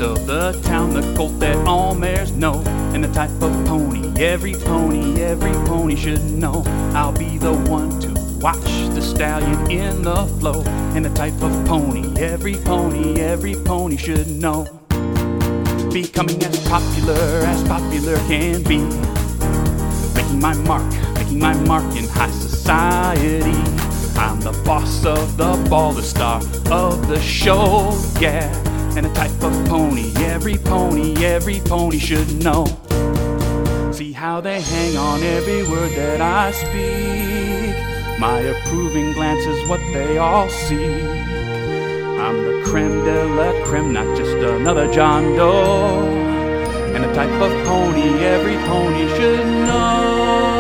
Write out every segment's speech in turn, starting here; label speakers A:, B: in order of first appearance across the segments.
A: of the town, the colt that all mares know, and the type of pony every pony should know. I'll be the one to watch the stallion in the flow, and the type of pony every pony should know. Becoming as popular can be, making my mark in high society. I'm the boss of the ball, the star of the show, yeah. And the type of pony every pony should know. See how they hang on every word that I speak. My approving glance is what they all seek. I'm the creme de la creme, not just another John Doe. And the type of pony every pony should know.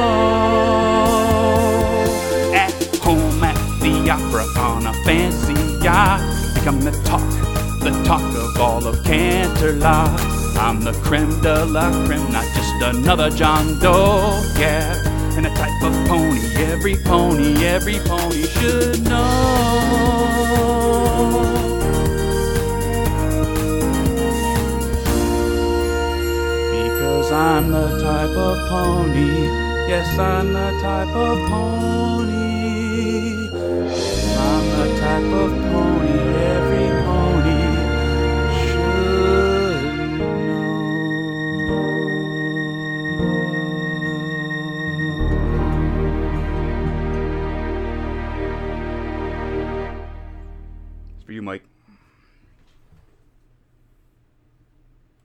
A: At home at the opera on a fancy yacht, become the talk of all of Canterlot. I'm the creme de la creme, not just another John Doe, yeah. And the type of pony every pony should know. Because I'm the type of pony, yes, I'm the type of pony. I'm the type of pony.